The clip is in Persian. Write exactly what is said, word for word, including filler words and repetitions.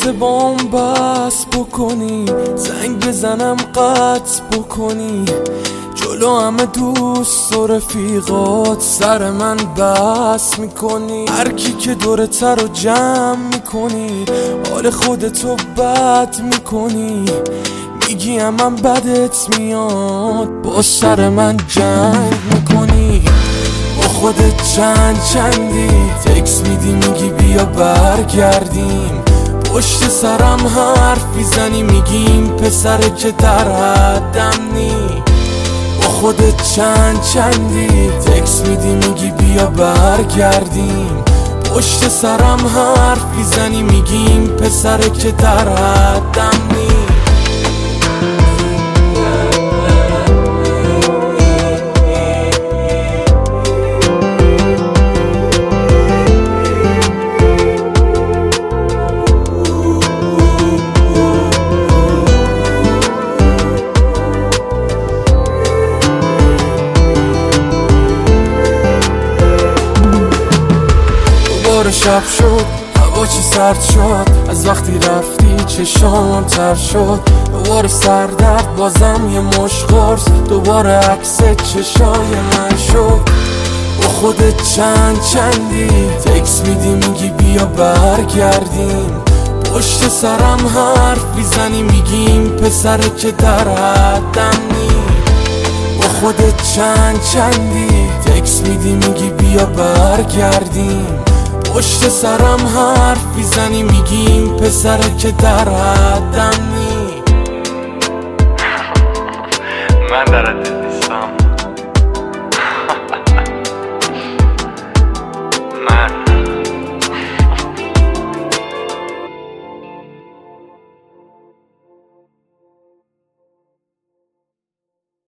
واسه بام بس بکنی، زنگ بزنم قطع بکنی، جلو همه دوست و رفیقات سر من بس میکنی. هر کی که دوره تر رو جمع میکنی، حال خودتو بد میکنی، میگی من بدت میاد، با سر من جنگ میکنی. با خودت چند چندی تکس میدی میگی بیا برگردیم، پشت سرم حرف میزنی میگیم پسره که در حدم نی. با خودت چند چندی تکس میدی میگی بیا برگردیم، پشت سرم حرف میزنی میگیم پسره که در حدم نی. شب شد هوا چی سرد شد، از وقتی رفتی چشامم تر شد. دوباره سردرد بازم یه مش قرص، دوباره عکس چشای من شد. با خودت چند چندی تکس میدی میگی بیا برگردیم، پشت سرم حرف میزنی میگیم پسره که در حدم نی. با خودت چند چندی تکس میدی میگی بیا برگردیم، پشت سرم حرف میزنی میگیم پسره که در حدم نی. من در حد